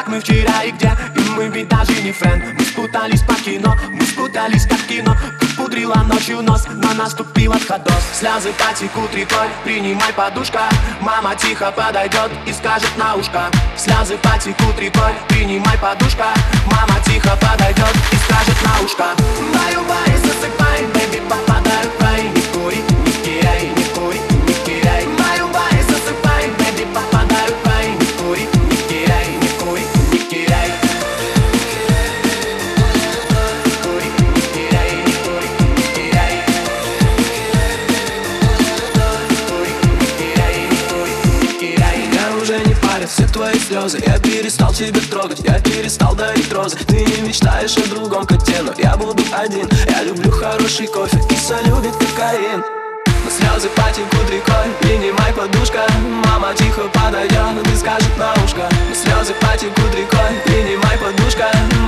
мы вчера и где, и мы ведь даже не френд. Мы спутались по кино, мы спутались как кино. Ты пудрила ночью нос, но наступил отходос. Слезы потекут рекой, принимай, подушка. Мама тихо подойдет и скажет на ушко. Слезы потекут рекой, принимай, подушка. Мама тихо подойдет и скажет на ушко. Баю-бай, засыпай, бэби, попадай в рай. Не кури, не киряй, не кури, не киряй. Баю-бай, засыпай, бэби, попадай в рай. Не кури, не киряй, не кури, не киряй. Не кури, не киряй, не кури, не киряй. Не кури, не киряй, не кури, не киряй. Я уже не парю все твои слезы. Я перестал тебя трогать, я перестал дарить розы. Ты не мечтаешь о другом коте, но я буду один. Я люблю хороший кофе, киса любит кокаин. Но слезы потекут рекой, принимай, подушка. Мама тихо подойдет и скажет на ушко. Но слезы потекут рекой, принимай, подушка.